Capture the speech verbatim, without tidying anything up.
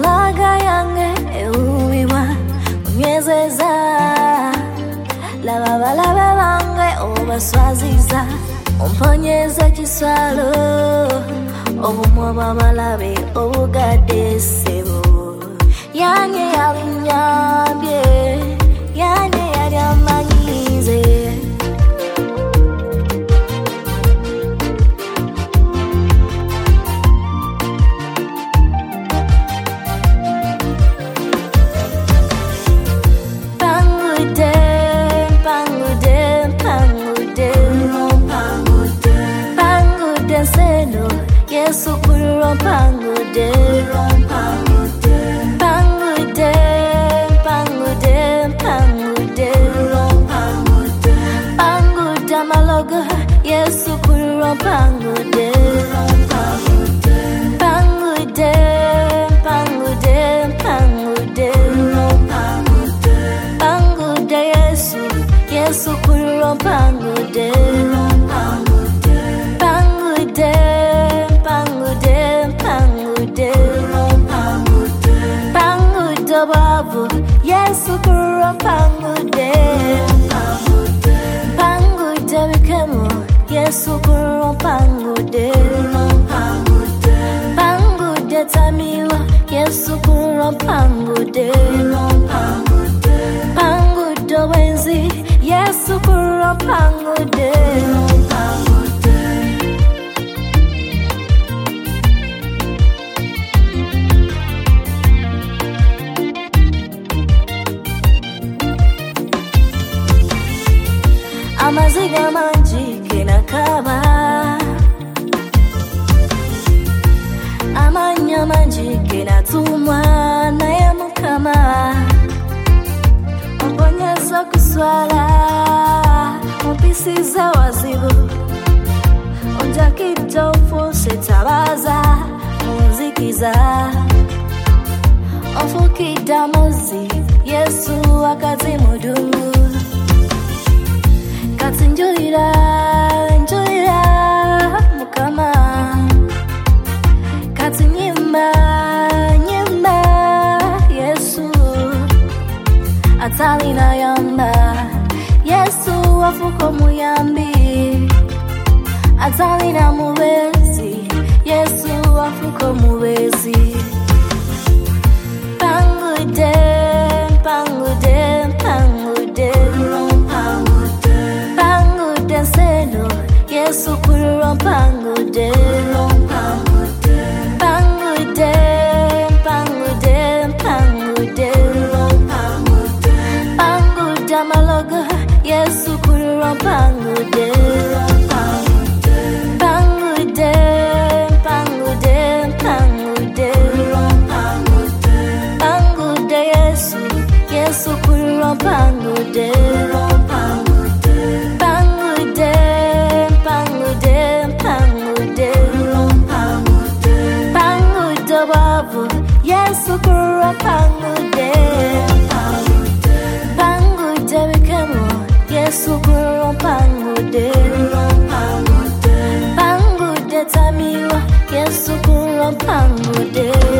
Malaga yange euwiwa Unyezeza Laba balaba bange obaswaziza Umponyeza kiswalo Obumwa bw'abalabe obugadde ssebo Yange yalinyambye Yange yali amanyize Yesu kuro pangude pangude pangude pangude pangude pangude pangude malogo Yesu kuro pangude pangude pangude pangude pangude pangude pangude Yesu Yesu kuro pangude pangude pangude Babu Yesu kuro pangude pangude pangude bikemo Yesu kuro pangude pangude pangude tamila Yesu kuro pangude pangude pangude wenzi Yesu kuro pangude pangude Amaziga manji kinakaba Amanya manji kinatumwa na ya mukama Mbonyeza kuswala Mpisiza wazibu Onjakito fose tabaza Munzikiza Ofukida mozi Yesu wakati mudumu Kati njoira, njoira, mukama Kati nyimba, nyimba, Yesu Atali na yamba Yesu wafuko muyambi Atali na mubezi Yesu wafuko mubezi Pangude, pangude, pangude Pangude seno Yesu kuro pangude pangude pangude pangude pangude pangude pangude malogo Yesu kuro pangude pangude pangude pangude pangude pangude pangude Yesu Yesu kuro pangude Yesu kuro pangude pangude bikemo Yesu kuro pangude pangude pangude tamiwa Yesu kuro pangude